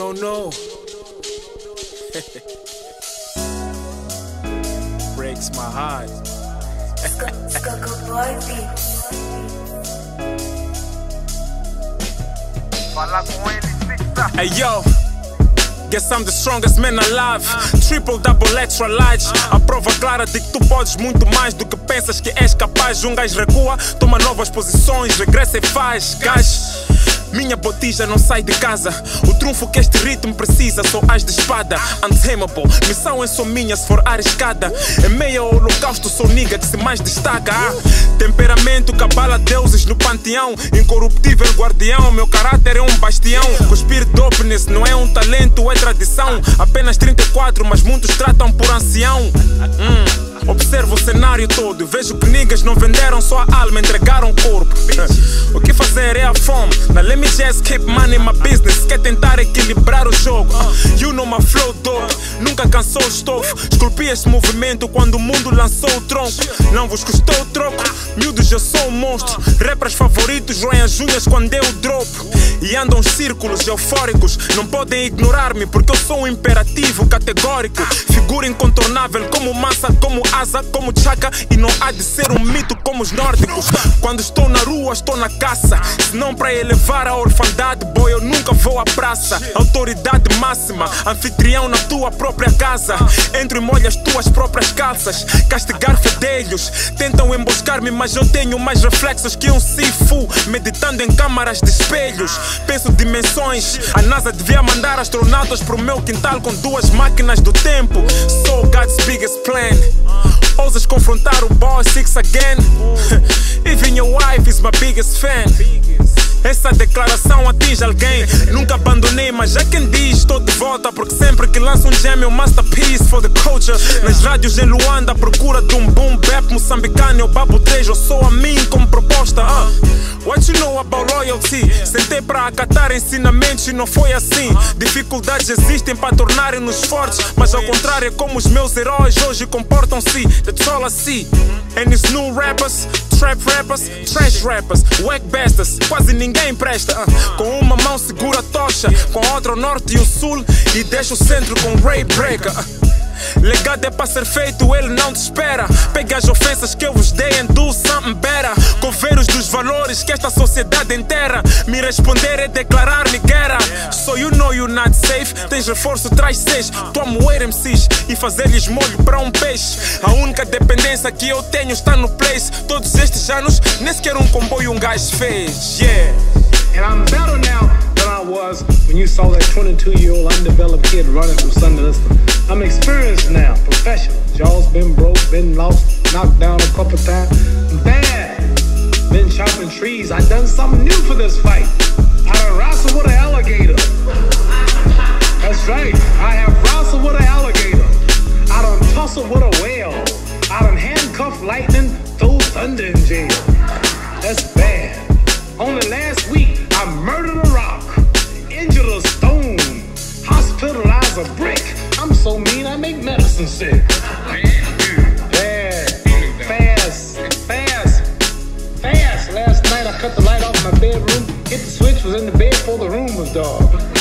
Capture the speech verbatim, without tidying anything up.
no, no. Breaks my heart. Fala com ele, fixa. Hey yo, guess I'm the strongest man alive. Triple, double, extra large. A prova clara de que tu podes muito mais do que pensas que és capaz. Um gajo recua, toma novas posições, regressa e faz gás. Minha botija não sai de casa. O trunfo que este ritmo precisa só as de espada. Untamable, missão é só minha se for arriscada. Em meio ao holocausto sou nigga que se mais destaca. ah. Temperamento que abala deuses no panteão. Incorruptível guardião, meu caráter é um bastião. Cuspir dopeness não é um talento, é tradição. Apenas trinta e quatro, mas muitos tratam por ancião. hum. Observo o cenário todo, vejo que niggas não venderam só a alma, entregaram o corpo. O que fazer é a fome. Now let me just keep money in my business. Quer tentar equilibrar o jogo. You know my flow dope, nunca cansou o estofo. Esculpi este movimento quando o mundo lançou o tronco. Não vos custou o troco, miúdos eu sou um monstro. Rappers favoritos roem as unhas quando eu dropo. E andam em círculos eufóricos. Não podem ignorar-me porque eu sou um imperativo categórico. Figura incontornável como massa, como asa, como Chaka. E não há de ser um mito como os nórdicos. Quando estou na rua estou na caça. Se não para elevar a orfandade, boy, eu nunca vou à praça. Autoridade máxima, anfitrião na tua própria casa. Entro e molho as tuas próprias calças. Castigar fedelhos, tentam emboscar-me, mas eu tenho mais reflexos que um Sifu. Meditando em câmaras de espelhos, penso dimensões. A NASA devia mandar astronautas pro meu quintal com duas máquinas do tempo. Sou God's biggest plan. Ousas confrontar o boss six again? Even your wife is my biggest fan. Essa declaração atinge alguém. Nunca abandonei, mas já quem diz estou de volta. Porque sempre que lanço um jam é um masterpiece for the culture. Nas rádios em Luanda à procura de um boom bap moçambicano. Eu babo três, eu sou a mim como proposta. uh. What you know about loyalty? Sentei para acatar ensinamentos e não foi assim. Dificuldades existem para tornarem-nos fortes, mas ao contrário é como os meus heróis hoje comportam-se. That's all I see. And these new rappers, trap rappers, trash rappers, wack bastards, quase ninguém presta. uh. Com uma mão segura a tocha, com a outra o norte e o sul, e deixa o centro com Ray Breaker. uh. Legado é para ser feito, ele não te espera. Pegue as ofensas que eu vos dei and do something better. Coveiros dos valores que esta sociedade enterra. Me responder é declarar-me guerra. So you know you're not safe. Tens reforço, traz seis. Tu a moer M Cs e fazer-lhes molho para um peixe. A única dependência que eu tenho está no place. Todos estes anos, nem sequer um comboio um gajo fez. Yeah. And I'm better now than I was when you saw that twenty-two-year-old undeveloped kid running from Sunday Lister. I'm experienced now, professional. Jaw's been broke, been lost, knocked down a couple times. I'm bad. Been chopping trees. I done something new for this fight. I done wrestled with an alligator. That's right. I have wrestled with an alligator. I done tussled with a whale. I done handcuffed lightning, throw thunder in jail. That's bad. Only last week, I murdered a rock, injured a stone, hospitalized a brick. I'm so mean, I make medicine sick. Fast, fast, fast, fast. Last night, I cut the light off my bedroom, hit the switch, was in the bed before the room was dark.